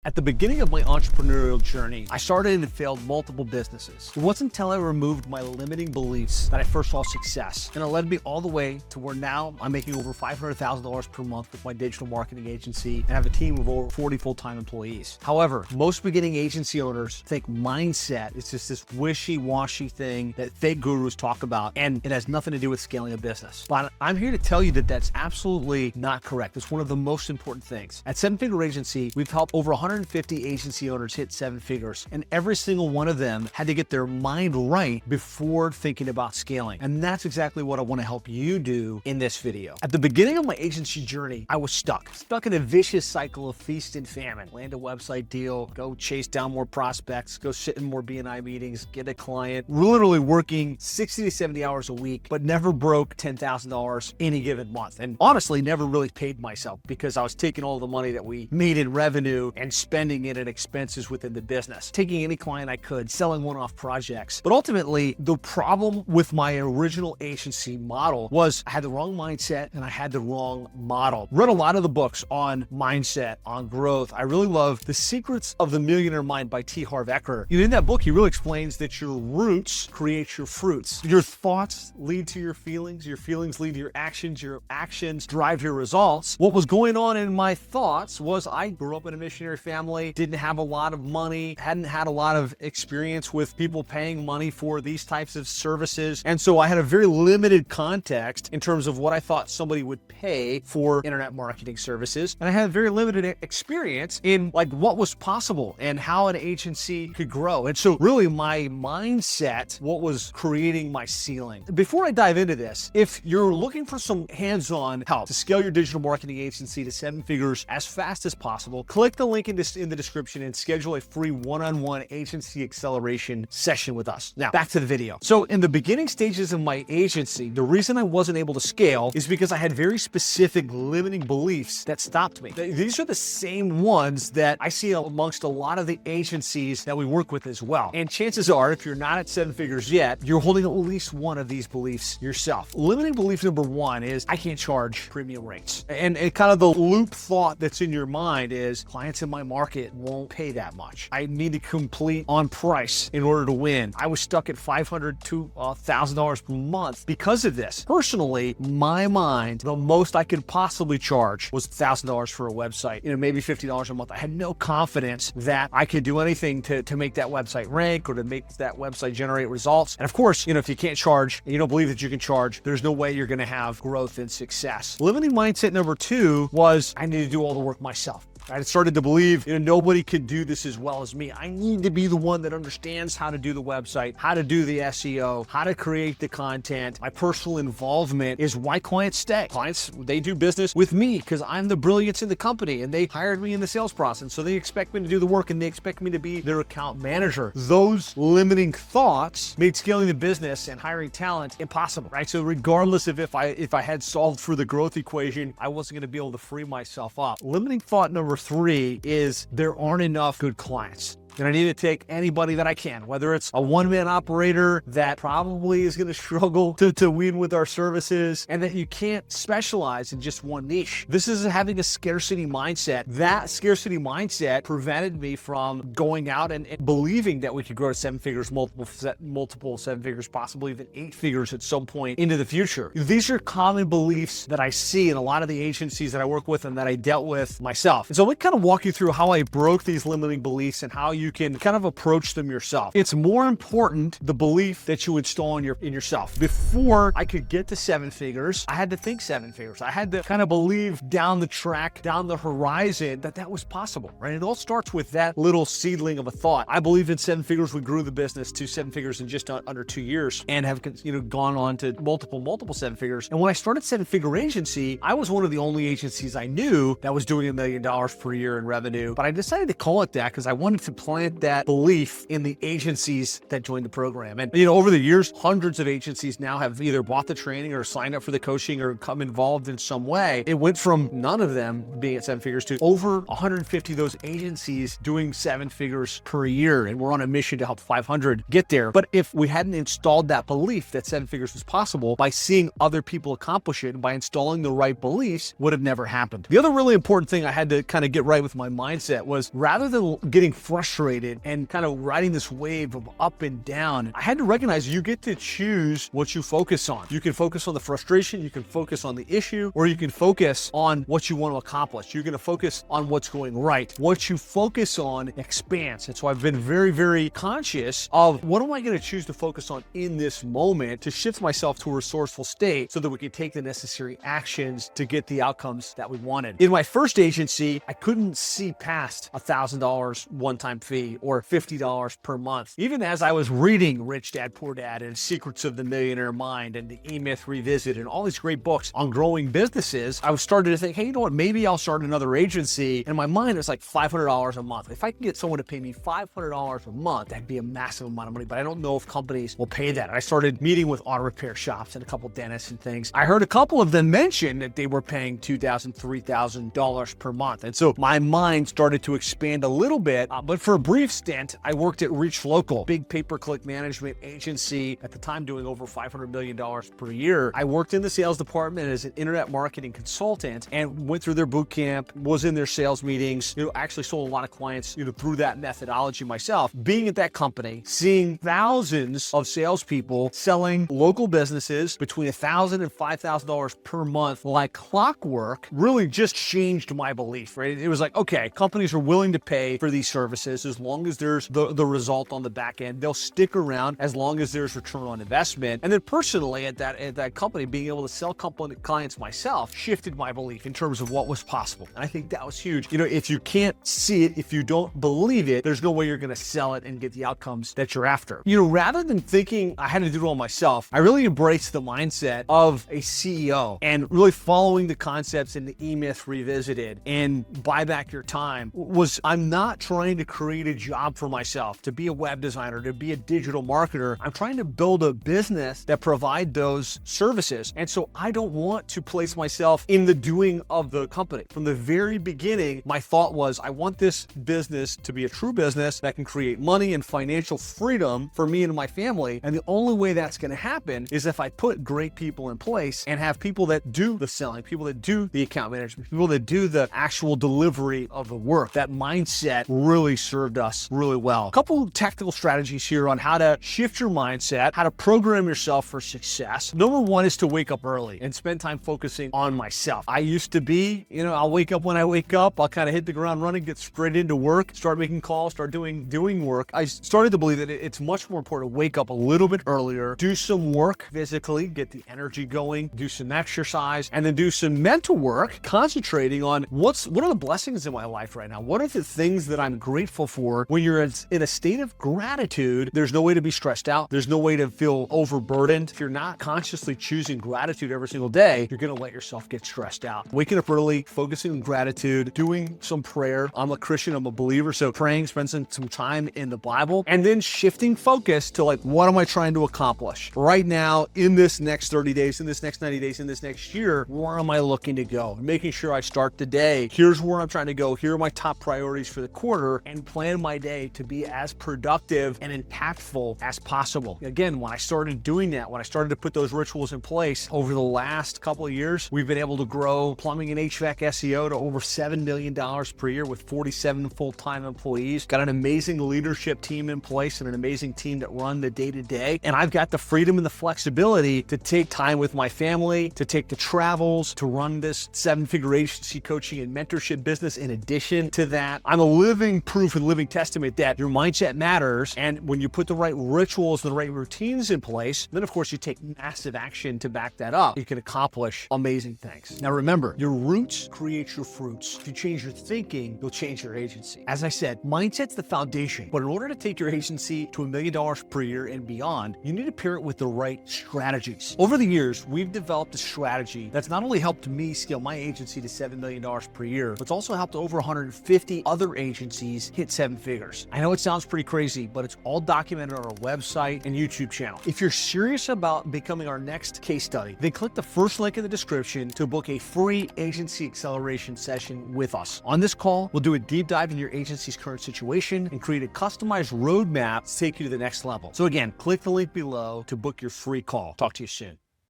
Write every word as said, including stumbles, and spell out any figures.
At the beginning of my entrepreneurial journey, I started and failed multiple businesses. It wasn't until I removed my limiting beliefs that I first saw success. And it led me all the way to where now I'm making over five hundred thousand dollars per month with my digital marketing agency and have a team of over forty full-time employees. However, most beginning agency owners think mindset is just this wishy-washy thing that fake gurus talk about, and it has nothing to do with scaling a business. But I'm here to tell you that that's absolutely not correct. It's one of the most important things. At Seven Figure Agency, we've helped over one hundred fifty agency owners hit seven figures, and every single one of them had to get their mind right before thinking about scaling. And that's exactly what I want to help you do in this video. At the beginning of my agency journey, I was stuck, stuck in a vicious cycle of feast and famine. Land a website deal, go chase down more prospects, go sit in more B and I meetings, get a client, literally working sixty to seventy hours a week, but never broke ten thousand dollars any given month. And honestly, never really paid myself because I was taking all the money that we made in revenue and spending it at expenses within the business, taking any client I could, selling one-off projects. But ultimately, the problem with my original agency model was I had the wrong mindset and I had the wrong model. Read a lot of the books on mindset, on growth. I really love The Secrets of the Millionaire Mind by T. Harv Eker. In that book, he really explains that your roots create your fruits. Your thoughts lead to your feelings, your feelings lead to your actions, your actions drive your results. What was going on in my thoughts was I grew up in a missionary family. Family, didn't have a lot of money, hadn't had a lot of experience with people paying money for these types of services. And so I had a very limited context in terms of what I thought somebody would pay for internet marketing services. And I had very limited experience in like what was possible and how an agency could grow. And so really my mindset, what was creating my ceiling. Before I dive into this, if you're looking for some hands-on help to scale your digital marketing agency to seven figures as fast as possible, click the link in this in the description and schedule a free one-on-one agency acceleration session with us. Now, back to the video. So in the beginning stages of my agency, the reason I wasn't able to scale is because I had very specific limiting beliefs that stopped me. These are the same ones that I see amongst a lot of the agencies that we work with as well. And chances are, if you're not at seven figures yet, you're holding at least one of these beliefs yourself. Limiting belief number one is I can't charge premium rates. And, and kind of the loop thought that's in your mind is clients in my market won't pay that much. I need to complete on price in order to win. I was stuck at five hundred dollars to one thousand dollars per month because of this. Personally, my mind, the most I could possibly charge was one thousand dollars for a website, you know, maybe fifty dollars a month. I had no confidence that I could do anything to, to make that website rank or to make that website generate results. And of course, you know, if you can't charge and you don't believe that you can charge, there's no way you're going to have growth and success. Limiting mindset number two was I need to do all the work myself. I started to believe, you know, nobody could do this as well as me. I need to be the one that understands how to do the website, how to do the S E O, how to create the content. My personal involvement is why clients stay. Clients, they do business with me because I'm the brilliance in the company and they hired me in the sales process. So they expect me to do the work and they expect me to be their account manager. Those limiting thoughts made scaling the business and hiring talent impossible, right? So regardless of if I, if I had solved for the growth equation, I wasn't going to be able to free myself up. Limiting thought number three is there aren't enough good clients. And I need to take anybody that I can, whether it's a one-man operator that probably is going to struggle to, to win with our services, and that you can't specialize in just one niche. This is having a scarcity mindset. That scarcity mindset prevented me from going out and, and believing that we could grow to seven figures, multiple, multiple seven figures, possibly even eight figures at some point into the future. These are common beliefs that I see in a lot of the agencies that I work with and that I dealt with myself. And so let me kind of walk you through how I broke these limiting beliefs and how you you can kind of approach them yourself. It's more important the belief that you install in your in yourself. Before I could get to seven figures, I had to think seven figures. I had to kind of believe down the track, down the horizon, that that was possible, right? It all starts with that little seedling of a thought. I believed in seven figures. We grew the business to seven figures in just under two years and have, you know, gone on to multiple, multiple seven figures. And when I started Seven Figure Agency, I was one of the only agencies I knew that was doing a million dollars per year in revenue. But I decided to call it that because I wanted to plan plant that belief in the agencies that joined the program. And, you know, over the years, hundreds of agencies now have either bought the training or signed up for the coaching or come involved in some way. It went from none of them being at seven figures to over one hundred fifty of those agencies doing seven figures per year. And we're on a mission to help five hundred get there. But if we hadn't installed that belief that seven figures was possible, by seeing other people accomplish it and by installing the right beliefs, would have never happened. The other really important thing I had to kind of get right with my mindset was, rather than getting frustrated and kind of riding this wave of up and down, I had to recognize you get to choose what you focus on. You can focus on the frustration, you can focus on the issue, or you can focus on what you want to accomplish. You're going to focus on what's going right. What you focus on expands. And so I've been very, very conscious of, what am I going to choose to focus on in this moment to shift myself to a resourceful state so that we can take the necessary actions to get the outcomes that we wanted. In my first agency, I couldn't see past one thousand dollars one-time fee or fifty dollars per month. Even as I was reading Rich Dad, Poor Dad and Secrets of the Millionaire Mind and the E-Myth Revisited and all these great books on growing businesses, I was starting to think, hey, you know what, maybe I'll start another agency. And in my mind, it's like five hundred dollars a month. If I can get someone to pay me five hundred dollars a month, that'd be a massive amount of money, but I don't know if companies will pay that. I started meeting with auto repair shops and a couple dentists and things. I heard a couple of them mention that they were paying two thousand dollars, three thousand dollars per month. And so my mind started to expand a little bit, uh, but for a brief stint, I worked at Reach Local, big pay-per-click management agency, at the time doing over five hundred million dollars per year. I worked in the sales department as an internet marketing consultant and went through their boot camp, was in their sales meetings, you know, actually sold a lot of clients, you know, through that methodology myself. Being at that company, seeing thousands of salespeople selling local businesses between one thousand dollars and five thousand dollars per month like clockwork really just changed my belief, right? It was like, okay, companies are willing to pay for these services as long as there's the, the result on the back end. They'll stick around as long as there's return on investment. And then personally at that, at that company, being able to sell company clients myself shifted my belief in terms of what was possible. And I think that was huge. You know, if you can't see it, if you don't believe it, there's no way you're going to sell it and get the outcomes that you're after. You know, rather than thinking I had to do it all myself, I really embraced the mindset of a C E O and really following the concepts in the E-Myth Revisited and Buy Back Your Time. Was I'm not trying to create a job for myself, to be a web designer, to be a digital marketer. I'm trying to build a business that provide those services. And so I don't want to place myself in the doing of the company. From the very beginning, my thought was, I want this business to be a true business that can create money and financial freedom for me and my family. And the only way that's going to happen is if I put great people in place and have people that do the selling, people that do the account management, people that do the actual delivery of the work. That mindset really served us really well. A couple of tactical strategies here on how to shift your mindset, how to program yourself for success. Number one is to wake up early and spend time focusing on myself. I used to be, you know, I'll wake up when I wake up, I'll kind of hit the ground running, get straight into work, start making calls, start doing doing work. I started to believe that it's much more important to wake up a little bit earlier, do some work physically, get the energy going, do some exercise, and then do some mental work, concentrating on what's what are the blessings in my life right now? What are the things that I'm grateful for? When you're in a state of gratitude, there's no way to be stressed out. There's no way to feel overburdened. If you're not consciously choosing gratitude every single day, you're going to let yourself get stressed out. Waking up early, focusing on gratitude, doing some prayer. I'm a Christian, I'm a believer, so praying, spending some time in the Bible, and then shifting focus to like, what am I trying to accomplish right now in this next thirty days, in this next ninety days, in this next year? Where am I looking to go? Making sure I start the day. Here's where I'm trying to go. Here are my top priorities for the quarter, and plan my day to be as productive and impactful as possible. Again, when I started doing that, when I started to put those rituals in place over the last couple of years, we've been able to grow plumbing and H V A C S E O to over seven million dollars per year with forty-seven full-time employees. Got an amazing leadership team in place and an amazing team that run the day-to-day. And I've got the freedom and the flexibility to take time with my family, to take the travels, to run this seven-figure agency coaching and mentorship business. In addition to that, I'm a living proof and living testament that your mindset matters. And when you put the right rituals and the right routines in place, then of course you take massive action to back that up. You can accomplish amazing things. Now remember, your roots create your fruits. If you change your thinking, you'll change your agency. As I said, mindset's the foundation, but in order to take your agency to a million dollars per year and beyond, you need to pair it with the right strategies. Over the years, we've developed a strategy that's not only helped me scale my agency to seven million dollars per year, but it's also helped over one hundred fifty other agencies hit seven seven figures. I know it sounds pretty crazy, but it's all documented on our website and YouTube channel. If you're serious about becoming our next case study, then click the first link in the description to book a free agency acceleration session with us. On this call, we'll do a deep dive into your agency's current situation and create a customized roadmap to take you to the next level. So again, click the link below to book your free call. Talk to you soon.